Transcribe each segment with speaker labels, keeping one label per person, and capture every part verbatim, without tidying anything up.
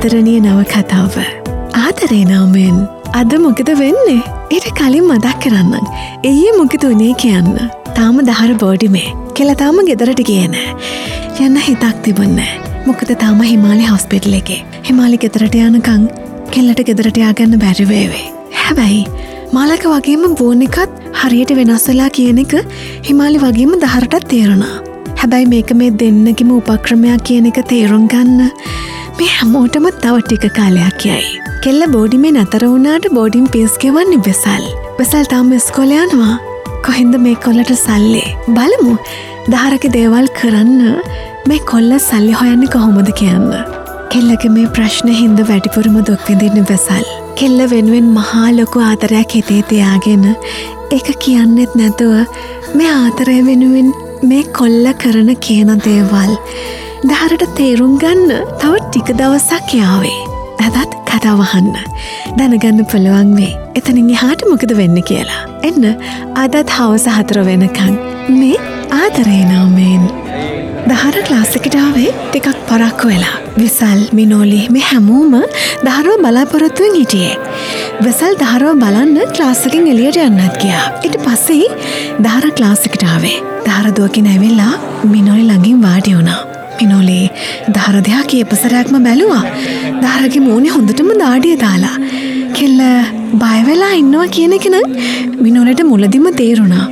Speaker 1: ආදරණීය නවකතාව. ආදරේ නමෙන් අද මොකද වෙන්නේ? ඊට කලින් මතක් කරන්නම්. ඊයේ මොකද උනේ කියන්න. තාම දහර බෝඩිමේ. කෙල තාම ගෙදරට ගියේ නෑ. යන්න හිතක් තිබුණේ නෑ. මොකද තාම හිමාලි හොස්පිටල් එකේ. හිමාලි ගෙදරට යනකම් කෙල්ලට ගෙදරට ය아가න්න බැරි වේවේ. හැබැයි මාලක වගේම බෝන් එකත් හරියට වෙනස් වෙලා කියන එක හිමාලි වගේම දහරටත් තේරුණා. හැබැයි මේක මේ දෙන්නගේම උපක්‍රමයක් කියන එක තේරුම් ගන්න මේ හැමෝටම තව ටික කාලයක් යයි. කෙල්ල බෝඩිමේ නතර වුණාට බෝඩින් පීස් ගෙවන්නේ බෙසල්. බෙසල් තාම ඉස්කෝලේ යනවා. කොහෙන්ද මේ කොල්ලට සල්ලි? බලමු. දහරගේ දේවල් කරන්න මේ කොල්ල සල්ලි හොයන්නේ කොහොමද කියන්න. කෙල්ලගේ මේ ප්‍රශ්න හින්දා වැඩිපුරම දුක් විඳින්නේ බෙසල්. කෙල්ල වෙනුවෙන් මහා ලොකු ආදරයක් හිතේ තියාගෙන ඒක කියන්නෙත් නැතුව මේ ආදරය වෙනුවෙන් මේ කොල්ල කරන කියන දේවල් දහරට තේරුම් ගන්න තව ටික දවසක් යාවේ. අදත් කතාව අහන්න. දැනගන්න පුළුවන් මේ එතනින් එහාට මොකද වෙන්නේ කියලා. එන්න අදත් හවස හතර වෙනකන් මේ ආදරේ නාමයෙන්. දහර ක්ලාස් එකට ආවේ ටිකක් පරක්කු වෙලා. විසල් මිනෝලි මේ හැමෝම දහරව බලාපොරොත්තුවෙන් හිටියේ. විසල් දහරව බලන්න ක්ලාස් එකෙන් එළියට යන්නත් ගියා. ඊට පස්සේ දහර ක්ලාස් එකට ආවේ. දහර දුවගෙන ඇවිල්ලා මිනෝලි ළඟින් වාඩි වුණා. මිනෝලි දහර දිහා කීපසරයක්ම බැලුවා. දහරගේ මූණේ හොඳටම දාඩිය දාලා. කෙල්ල බය වෙලා ඉන්නවා කියන එක නම් මිනෝලට මුලදිම තේරුණා.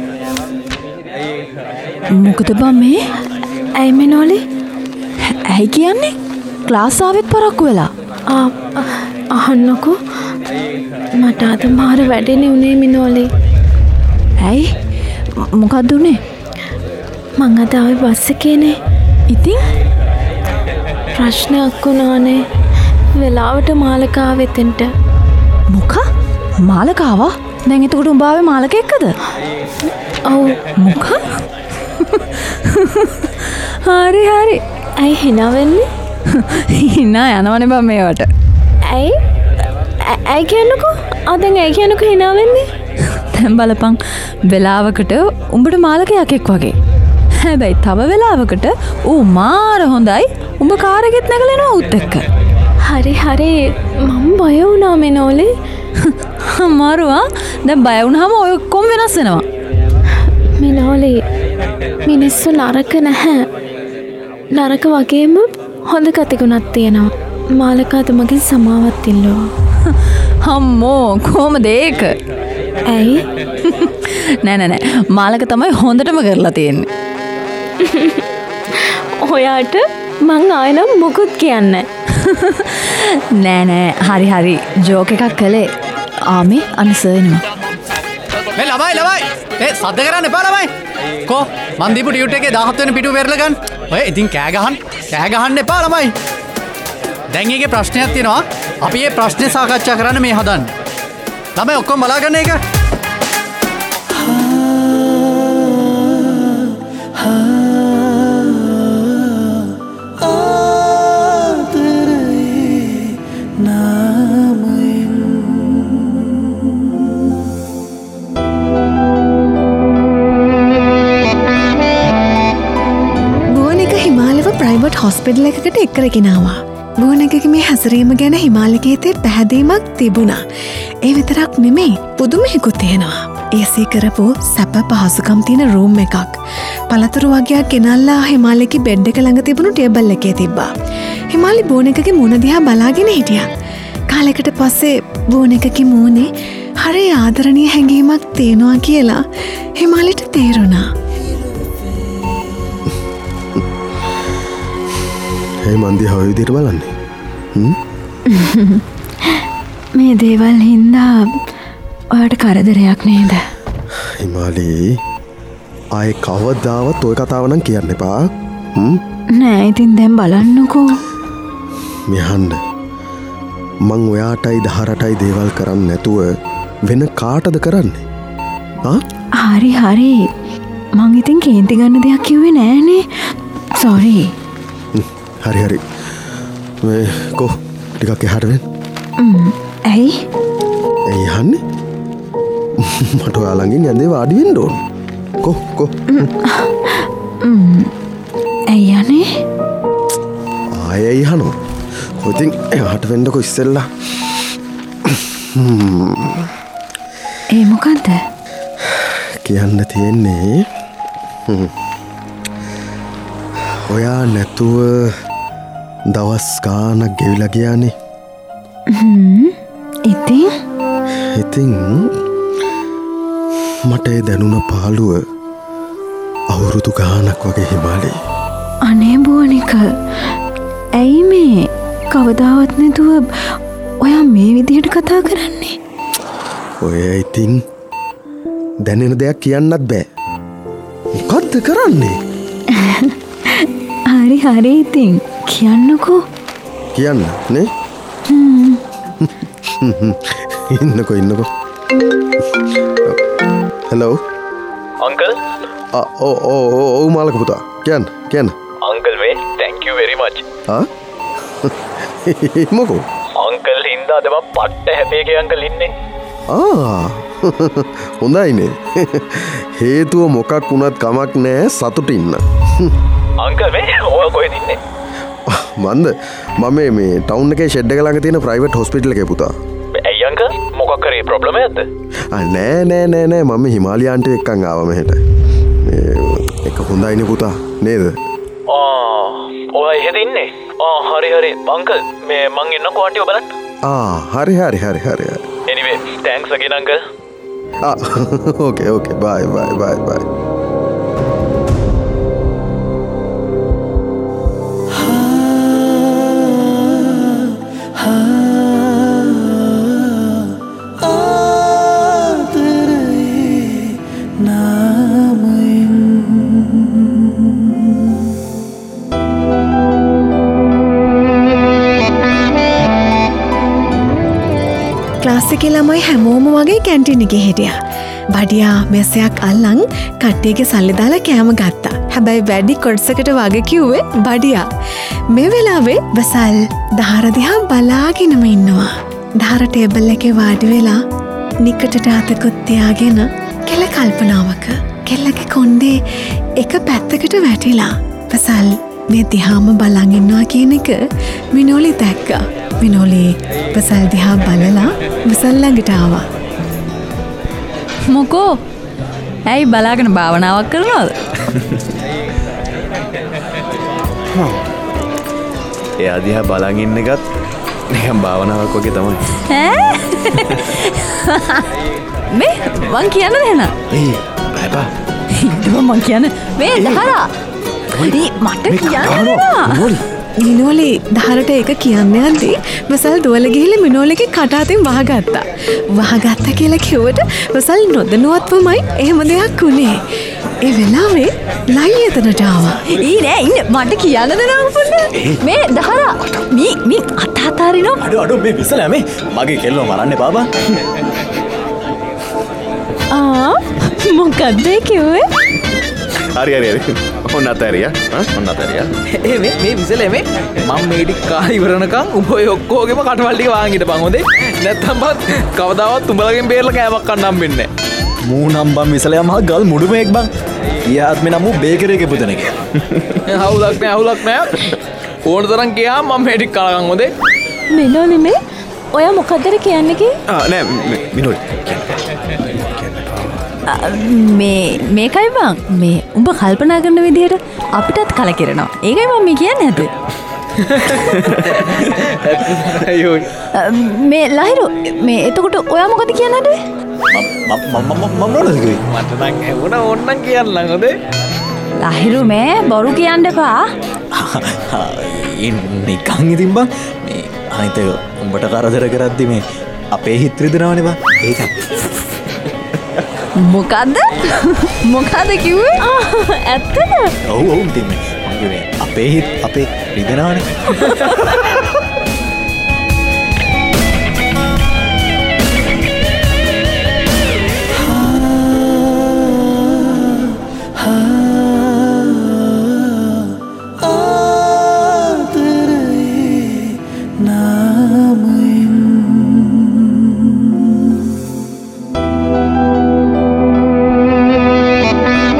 Speaker 2: මොකද බං මේ? ඇයි මිනෝලි? ඇයි කියන්නේ? ක්ලාස් ආවෙත් පරක්කු වෙලා.
Speaker 3: ආ අහන්නකෝ. මට අද මාර වැඩේනේ උනේ මිනෝලි.
Speaker 2: ඇයි? මොකක්ද උනේ?
Speaker 3: මං අද ආවේ බස් එකේනේ.
Speaker 2: ඉතින්
Speaker 3: ප්‍රශ්නයක් වුණානේ. වෙලාවට මාලකා වෙතෙන්ට.
Speaker 2: මොක? මාලකාවා? දැන් එතකොට උඹ ආවේ මාලක එක්කද?
Speaker 3: ඔව්.
Speaker 2: මොක? හරි හරි.
Speaker 3: ඇයි hina වෙන්නේ?
Speaker 2: hina යනවනේ බං මේවට.
Speaker 3: ඇයි? ඇයි කියන්නකෝ? ආ දැන් ඇයි කියන්නකෝ hina වෙන්නේ?
Speaker 2: දැන් බලපන් වෙලාවකට උඹට මාලකයක් එක් වගේ. හැබැයි තව වෙලාවකට ඌ මාර හොඳයි. උඹ කාර් එකෙත් නැගලෙනවා ඌත් එක්ක.
Speaker 3: හරි හරි මම බය වුණා මිනෝලි.
Speaker 2: අමාරුවා. දැන් බය වුණාම ඔය ඔක්කොම වෙනස් වෙනවා.
Speaker 3: මිනෝලි මිනිස්සු නරක නැහැ. නරක වගේම හොඳ කතිගුණක් තියෙනවා. මාලකාද මගෙන් සමාවත් ඉල්ලුවා.
Speaker 2: අම්මෝ කොහමද ඒක?
Speaker 3: ඇයි?
Speaker 2: නෑ නෑ නෑ මාලක තමයි හොඳටම කරලා තියෙන්නේ.
Speaker 3: ඔයාට මං ආයෙනම් මොකුත් කියන්නේ
Speaker 2: නෑ නෑ හරි හරි ජෝක් එකක් කළේ. ආමේ අනිසර් එනවා.
Speaker 4: මේ ළමයි ළමයි ඒ සද්ද කරන්න එපා ළමයි. කො මන් දීපු ටියුට් එකේ දාහත් වෙනි පිටුව පෙරලා ගන්න. ඔය ඉතින් කෑ ගහන්න කෑ ගහන්න එපා ළමයි. දැන් ඊගේ ප්‍රශ්නයක් තියෙනවා. අපි මේ ප්‍රශ්නේ සාකච්ඡා කරන්න මේ හදන්නේ. ළමයි ඔක්කොම බලාගන්න ඒක.
Speaker 1: හොස්පිටල් එකකට එක්කරගෙනවා. බෝන එකක මේ හැසිරීම ගැන හිමාලිකේතේ පැහැදීමක් තිබුණා. ඒ විතරක් නෙමෙයි පුදුමයකුත් තියෙනවා. ඒසී කරපු සැප පහසුකම් තියෙන රූම් එකක්. පළතුරු වගේක් ගෙනල්ලා හිමාලිකේ බෙඩ් එක ළඟ තිබුණු ටේබල් එකේ තිබ්බා. හිමාලි බෝන එකගේ මූණ දිහා බලාගෙන හිටියා. කාලයකට පස්සේ බෝන එකගේ මූණේ හරි ආදරණීය හැඟීමක් තියෙනවා කියලා හිමාලිට තේරුණා.
Speaker 5: ඒ මන්දිය හොය විදිහට බලන්නේ.
Speaker 3: මේ දේවල් හින්දා ඔයාට කරදරයක් නේද?
Speaker 5: හිමාලි ආයේ කවදාවත් ඔය කතාව නම් කියන්න එපා. හ්ම්
Speaker 3: නෑ ඉතින් දැන් බලන්නකෝ.
Speaker 5: මෙහන්න මං ඔයාටයි දහරටයි දේවල් කරන්නේ නැතුව වෙන කාටද කරන්නේ? ආ
Speaker 3: හරි හරි මං ඉතින් කේන්ති ගන්න දෙයක් කිව්වේ නෑනේ. සෝරි.
Speaker 5: හරි හරි මේ කො ටිකක් එහාට වෙන්න.
Speaker 3: ඇයි?
Speaker 5: ඇයි යන්නේ? මට ඔයා ළඟින් ඇඳේ වාඩි වෙන්න ඕන. කො කො
Speaker 3: ඇයි යන්නේ?
Speaker 5: ආයෙ යනවා. ඉතින් එහාට වෙන්නකො ඉස්සෙල්ලා.
Speaker 3: ඒ මොකක්ද?
Speaker 5: කියන්න තියෙන්නේ ඔයා නැතුව දවස් ගානක් ගෙවිලා ගියානේ.
Speaker 3: ඉතින්
Speaker 5: ඉතින් මට ඒ දැනුණ පාළුව අවුරුදු ගානක් වගේ හිමාලේ.
Speaker 3: අනේ බෝනික, ඇයි මේ කවදාවත් නැතුව ඔයා මේ විදිහට කතා කරන්නේ?
Speaker 5: ඔය ඉතින් දැනෙන දෙයක් කියන්නත් බෑ. මොකද්ද කරන්නේ?
Speaker 3: හරි හරි ඉතින් කියන්නකෝ.
Speaker 5: කියන්න නේ? ඉන්නකෝ ඉන්නකෝ. Hello
Speaker 6: uncle.
Speaker 5: ඕ ඕ ඔව් මාලක පුතා. කියන්න කියන්න.
Speaker 6: අංකල් මේ thank you very much.
Speaker 5: ආ මොකෝ?
Speaker 6: අංකල් හින්දා අද මම පට්ට හැපේගේ අංකල් ඉන්නේ.
Speaker 5: ආ හොඳයිනේ. හේතුව මොකක් වුණත් කමක් නෑ, සතුටින්න.
Speaker 6: අංකල් මේ ඔයා කොහෙද ඉන්නේ?
Speaker 5: මන්ද මම මේ ටවුන් එකේ ෂෙඩ් එක ළඟ තියෙන ප්‍රයිවට් හොස්පිටල් එකේ පුතා.
Speaker 6: ඇයි අංකල්? මොකක් කරේ ප්‍රොබ්ලම් එකක්ද?
Speaker 5: ආ නෑ නෑ නෑ නෑ මම හිමාලය ආන්ටි එක්කන් ආවා මෙහෙට. මේ එක හොඳයිනේ පුතා නේද?
Speaker 6: ආ ඔයා එහෙද ඉන්නේ? ආ හරි හරි අංකල් මේ මං එන්නකෝ ආන්ටිව බලන්න.
Speaker 5: ආ හරි හරි හරි හරි හරි.
Speaker 6: anyway thanks again uncle.
Speaker 5: ආ ඕකේ ඕකේ bye bye bye bye.
Speaker 1: ක්ලාසිකේ ළමයි හැමෝම වගේ කැන්ටින් එකේ හිටියා. බඩියා මෙසයක් අල්ලන් කට්ටියගේ සල්ලි දාලා කෑම ගත්තා. හැබැයි වැඩි කොටසකට වගේ කිව්වේ බඩියා. මේ වෙලාවේ බසල් දහර දිහා බලාගෙනම ඉන්නවා. දහර ටේබල් එකේ වාඩි වෙලා නිකටට අතකුත් තියාගෙන කෙල කල්පනාවක. කෙල්ලගේ කොණ්ඩේ එක පැත්තකට වැටිලා. බසල් මේ දිහාම බලන් ඉන්නවා කියන එක විනෝලි දැක්කා. විනෝලි බසල් දිහා බලලා බසල් ළඟට ආවා.
Speaker 2: මොකෝ ඇයි බලාගෙන භාවනාවක් කරනවද?
Speaker 6: එයා දිහා බලන් ඉන්න එකත් නිකන් භාවනාවක් වගේ තමයි.
Speaker 2: ඈ මේ මං කියන්න දෙන්න.
Speaker 6: ඒ බයිබා.
Speaker 2: ඉතින් මං කියන්න මේ දහරා. මට කියන්න දෙනවා.
Speaker 1: මිනෝලි දහරට එක කියන්න යද්දී වසල් දුවල ගිහිල්ලා මිනෝලගේ කට අතින් වහගත්තා. වහගත්ත කියලා කිව්වට වසල් නොදැනුවත්වමයි එහෙම දෙයක් උනේ. ඒ වෙලාවේ ලයි එතනට ආවා.
Speaker 2: ඊ නෑ ඉන්න මට කියන්න දෙනවා පුතේ. මේ දහරා මී මී අතහතරිනෝ.
Speaker 6: අඩෝ අඩෝ මේ විසලා මේ මගේ කෙල්ලෝ මරන්නේ බාබා.
Speaker 2: ආ මොකක්ද කිව්වේ?
Speaker 6: හරි හරි හරි. ඔන්න අතරියා. ඔන්න අතරියා.
Speaker 7: ඒ මේ මේ විසලේ මේ මම මේ ටික කා ඉවරනකම් උඹ ඔය ඔක්කොගෙම කටවල් ටික වාන් හිටපන් හොඳේ. නැත්තම් බත් කවදාවත් උඹලගෙන් බේරලා කෑමක් කන්න හම්බෙන්නේ නැහැ.
Speaker 6: මූ නම් බම් විසලයා මහ ගල් මුඩු මේක් බං. ඊයාත් මේ නමු බේකරේගේ පුතනෙක්.
Speaker 7: හවුලක් නෑ හවුලක් නෑ. ඕන තරම් ගියා මම මේ ටික කලගන් හොඳේ.
Speaker 2: මෙලෝනි මේ ඔයා මොකද්ද කියන්නේ කි?
Speaker 6: ආ නෑ මිනෝල්.
Speaker 2: මේ මේකයි බං මේ උඹ කල්පනා කරන විදිහට අපිටත් කලකිරෙනවා. ඒකයි මම මේ කියන්නේ නැත්තේ.
Speaker 7: අයියෝ.
Speaker 2: මේ ලහිරු මේ එතකොට ඔයා මොකද කියන්නේ නැද්ද?
Speaker 6: මම මම මම මොනවද කිව්වේ?
Speaker 7: මට නම් ඇහුණා ඕන්නම් කියන්න හොඳේ.
Speaker 2: ලහිරු මේ බොරු කියන්න එපා.
Speaker 6: නිකන් ඉතින් බං මේ අනිත් එක උඹට කරදර කරද්දි මේ අපේ හිත රිදෙනවනේ බං. ඒකයි.
Speaker 2: මොකද්ද? මොකද්ද කිව්වේ? ඇත්තද?
Speaker 6: ඔව් ඔව් ඉතින් මේ මගේ මේ අපේ හිත අපේ රිදෙනවනේ.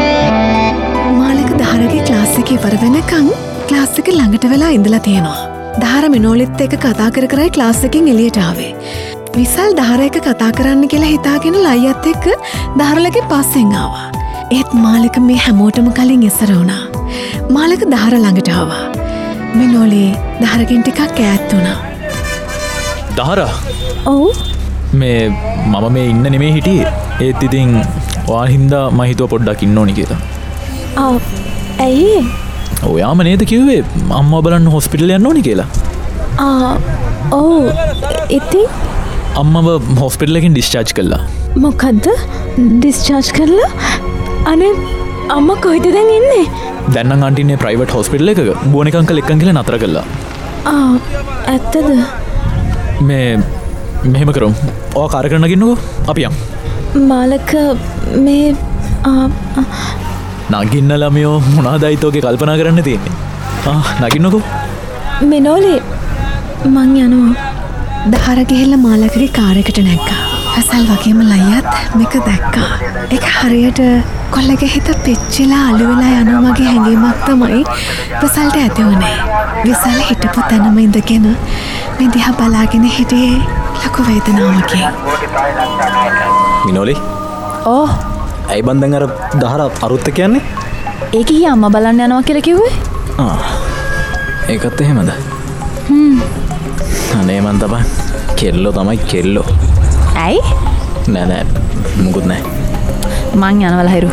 Speaker 1: ඉවර වෙනකං ක්ලාස් එක ළඟට වෙලා ඉඳලා තියෙනවා. දහර මිනෝලිත් එක කතා කර කරයි ක්ලාස් එකෙන් එළියට ආවේ. විසල් දහර එක කතා කරන්න කියලා හිතාගෙන ලයියත් එක්ක දහරලගේ පස්සෙන් ආවා. ඒත් මාලක මේ හැමෝටම කලින් ඉස්සර වුණා. මාලක දහර ළඟට ආවා. මිනෝලි දහරකින් ටිකක් ඈත් වුණා.
Speaker 6: දහරා
Speaker 3: ඔව්
Speaker 6: මේ මම මේ ඉන්න නෙමේ හිටියේ. ඒත් ඉතින් ඔයා හින්දා මම හිතුවා පොඩ්ඩක් ඉන්න ඕනි කියලා.
Speaker 3: ආ ඇයි
Speaker 6: ඔයාම නේද කිව්වේ අම්මා බලන්න හොස්පිටල් යන්න ඕනි කියලා?
Speaker 3: ආ ඔව් ඉතින්
Speaker 6: අම්මව හොස්පිටල් එකෙන් ඩිස්චාර්ජ් කළා.
Speaker 3: මොකද්ද ඩිස්චාර්ජ් කරලා? අනේ අම්මා කොහෙද දැන් ඉන්නේ?
Speaker 6: දැන් නම් ආන්ටිනේ ප්‍රයිවට් හොස්පිටල් එකක බෝනික අංකල් එක්කන් කියලා නතර කළා.
Speaker 3: ආ ඇත්තද?
Speaker 6: මේ මෙහෙම කරමු. ඔයා කාර් එක නගින්නකෝ. අපි යමු.
Speaker 3: මාලක මේ ආ
Speaker 6: නගින්න ළමයෝ මොනවදයි තෝගේ කල්පනා කරන්න තියෙන්නේ? ආ නගින්නකෝ.
Speaker 3: මිනෝලි මං යනවා.
Speaker 1: දහර ගිහිල්ලා මාලකගේ කාර් එකට නැග්ගා. අසල් වගේම ලයියත් මේක දැක්කා. ඒක හරියට කොල්ලගේ හිත පිච්චිලා අළු වෙලා යනවා වගේ හැඟීමක් තමයි විසල්ට ඇති වුණේ. විසල් හිටපු තැනම ඉඳගෙන මේ දිහා බලාගෙන හිටියේ ලොකු වේදනාවකින්.
Speaker 6: මිනෝලි
Speaker 2: ඕ
Speaker 6: ඇයි බන් දැන් අර දහර අරුත් කියන්නේ?
Speaker 2: ඒක ගියා අම්මා බලන්න යනවා කියලා කිව්වේ?
Speaker 6: ආ ඒකත් එහෙමද?
Speaker 2: හ්ම්
Speaker 6: අනේ මන් තමයි කෙල්ලෝ තමයි කෙල්ලෝ.
Speaker 2: ඇයි?
Speaker 6: නෑ නෑ මුකුත් නෑ.
Speaker 2: මං යනවා ලහිරු.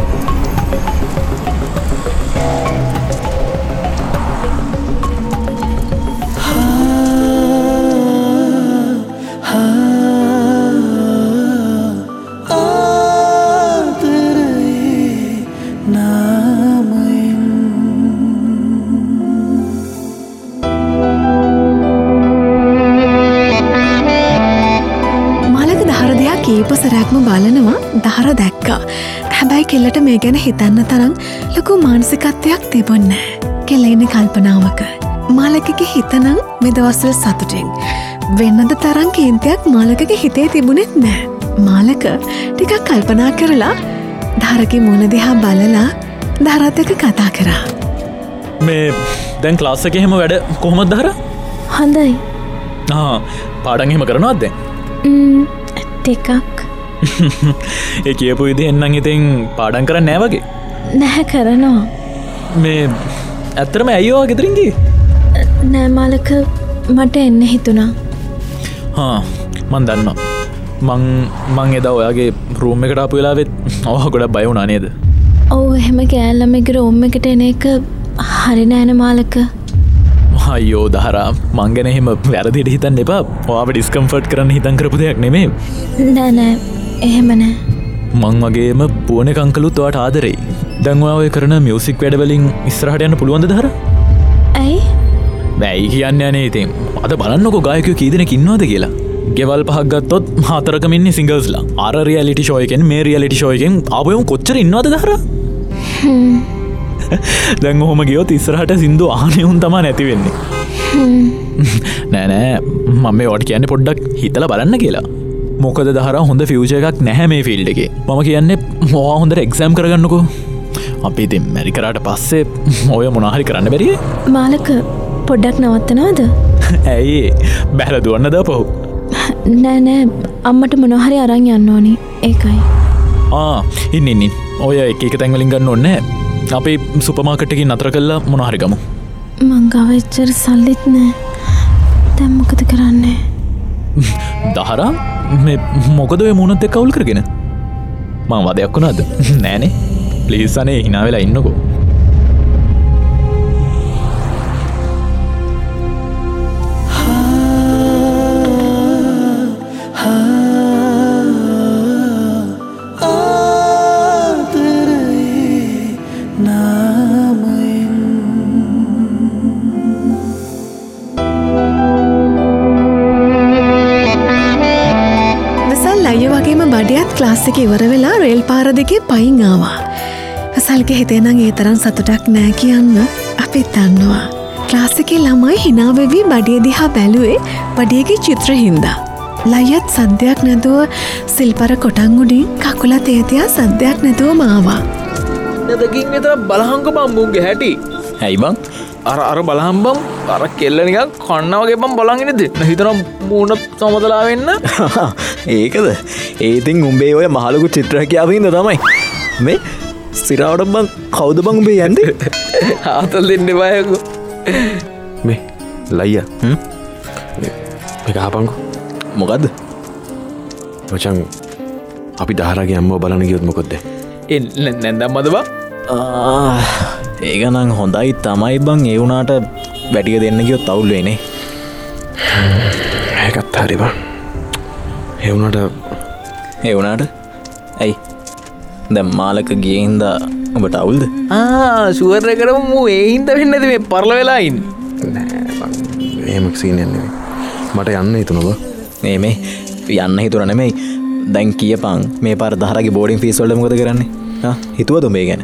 Speaker 1: කීපසරක්ම බලනවා දහර දැක්කා. හැබැයි කෙල්ලට මේ ගැන හිතන්න තරම් ලොකු මානසිකත්වයක් තිබුණේ නෑ. කෙල්ල ඉන්නේ කල්පනාවක. මාලකගේ හිතනම් මේ දවස්වල සතුටින්. වෙනද තරම් කේන්තියක් මාලකගේ හිතේ තිබුණෙත් නෑ. මාලක ටිකක් කල්පනා කරලා දහරගේ මුණ දිහා බලලා දහරත් එක්ක කතා කරා.
Speaker 6: මේ දැන් ක්ලාස් එකේ හැම වැඩ කොහොමද දහර?
Speaker 3: හොඳයි.
Speaker 6: ආ පාඩම් එහෙම කරනවද දැන්?
Speaker 3: ම්ම් ටිකක්.
Speaker 6: ඒ කියපු විදිහෙන් නම් ඉතින් පාඩම් කරන්නේ නැහැ වගේ.
Speaker 3: නැහැ කරනවා.
Speaker 6: මේ ඇත්තටම ඇයි ඔයා ගෙදරින් ගියේ?
Speaker 3: නෑ මාලක මට එන්න හිතුණා.
Speaker 6: හා මන් දන්නවා. මං මං එදා ඔයාගේ රූම් එකට ආපු වෙලාවෙත් ඔයා ගොඩක් බය වුණා නේද?
Speaker 3: ඔව් එහෙම ගෑල්ලමගේ රූම් එකට එන එක හරි නෑනේ මාලක.
Speaker 6: අයියෝ දහරා මං ගැන එහෙම වැරදිට හිතන්න එපා. ඔයාව ඩිස්කම්ෆර්ට් කරන්න හිතන් කරපු දෙයක් නෙමෙයි.
Speaker 3: නෑ නෑ එහෙම නෑ.
Speaker 6: මං වගේම පුවනේ කංකලුත් ඔයාට ආදරෙයි. දැන් ඔයා ඔය කරන මියුසික් වැඩවලින් ඉස්සරහට යන්න පුළුවන්ද දහරා?
Speaker 3: ඇයි?
Speaker 6: බැයි කියන්නේ අනේ ඉතින්. අද බලන්නකෝ ගායකයෝ කී දෙනෙක් ඉන්නවද කියලා. ගෙවල් පහක් ගත්තොත් හතරකම ඉන්නේ සිංගර්ස්ලා. අර රියැලිටි ෂෝ එකෙන් මේ රියැලිටි ෂෝ එකෙන් ආපුවම කොච්චර ඉන්නවද දහරා?
Speaker 3: හ්ම්.
Speaker 6: දැන් ඔහොම ගියොත් ඉස්සරහට සින්දු අහන්නේ උන් තමයි නැති වෙන්නේ. නෑ නෑ මම මේ ඔයාට කියන්නේ පොඩ්ඩක් හිතලා බලන්න කියලා. මොකද දහරා හොඳ ෆියුචර් එකක් නැහැ මේ ෆීල්ඩ් එකේ. මම කියන්නේ ඔයා හොඳට එක්සෑම් කරගන්නකෝ. අපි ඉතින් මැරි කරාට පස්සේ ඔය මොනවා හරි කරන්න බැරියේ?
Speaker 3: මාලක පොඩ්ඩක් නවත්තනවද?
Speaker 6: ඇයි බැලලා දුවන්න දාපහු.
Speaker 3: නෑ නෑ අම්මට මොනවා හරි අරන් යන්න ඕනි. ඒකයි.
Speaker 6: ආ ඉන්න ඉන්න. ඔය එක එක තැන් වලින් ගන්න ඕනේ නෑ. අපි සුපර් මාකට් එකකින් නතර කරලා මොනවා හරි ගමු.
Speaker 3: මං ගාව එච්චර සල්ලිත් නෑ. දැන් මොකද කරන්නේ?
Speaker 6: දහරා මේ මොකද ඔය මුණත් එක්ක අවුල් කරගෙන? මං වදයක් වුණාද? නෑනේ. ප්ලීස් අනේ hina වෙලා ඉන්නකෝ.
Speaker 1: බඩියත් ක්ලාස් එක ඉවර වෙලා රේල් පාර දෙකේ පයින් ආවා. වසල්ගේ හිතේ නම් ඒ තරම් සතුටක් නෑ කියන්න අපි දන්නවා. ක්ලාස් එකේ ළමයි hina වෙවි බඩිය දිහා බැලුවේ බඩියගේ චිත්‍ර හින්දා. ලයියත් සද්දයක් නැතුව සිල්පර කොටන් උඩින් කකුල තේතියා සද්දයක් නැතුවම ආවා.
Speaker 7: නදකින් විතර බලහංක බම්බුන්ගේ හැටි.
Speaker 6: ඇයි බං?
Speaker 7: අර අර බලහම්බම් අර කෙල්ල නිකන් කන්න වගේ බම් බලන්ගෙනද හිතනම් මූුණ සමතලා වෙන්න
Speaker 6: ඒකද ඒතින් උඹේ ඔය මහලකු චිත්‍රහැකියාවහිද තමයි මේ සිරාවට බං කෞද බං උඹේ යන්ද
Speaker 7: ආතල් දෙන්න බයකු
Speaker 5: මේ ලයිය එකහපංකු
Speaker 6: මොකක්ද
Speaker 5: මචන් අපි දහරගේ අම්ම බලන ගියොත් මොකොද්ද
Speaker 7: එ නැදම් මද බා
Speaker 6: ඒකනං හොඳයි තමයි බං ඒ වුනාට වැඩිය දෙන්න ගියොත් අවුල්වෙනේ
Speaker 5: ඒකත් හරිබා එවුනට
Speaker 6: එවුනාට ඇයි දැ මාලක ගියහින්ද ඔබට අවුල්ද
Speaker 7: සුවරය කරම මූ ඒහින්ද වෙන්නද මේ පරල වෙලායින්
Speaker 5: ඒමක්සිීනන්නේ මට යන්න හිතුනොබ
Speaker 6: ඒ මේ යන්න හිතුර නෙමෙයි දැන් කියපං මේ පර දහරගේ බෝඩින් ෆිස්වල්ඩ මොකද කරන්නේ හිතුව තුමේ ගැන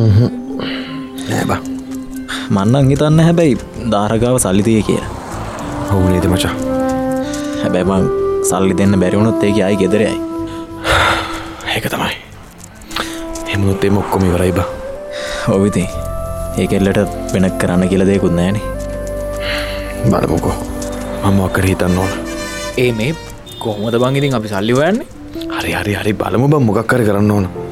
Speaker 5: නෑබා
Speaker 6: මන්නන් හිතන්න හැබැයි ධාරගාව සල්ලිතිය කිය
Speaker 5: හවුනේද මචා
Speaker 6: හැබැබං සල්ලි දෙන්න බැරිවුණොත් ඒක අයි ගෙදරයි
Speaker 5: ඒක තමයි එමුණොත්තේ මොක්කොම ඉවරයි බා
Speaker 6: ඔවිති ඒකෙල්ලට වෙනක් කරන්න කියල දෙකුත් නෑනේ
Speaker 5: බලමුකෝ මම අකර හිතන්න ඕන
Speaker 7: ඒ මේ කොහොමද බංගිතින් අපි සල්ලි හොයන්නේ
Speaker 5: හරි හරි හරි බලමු බම් මොකක් කර කරන්න ඕන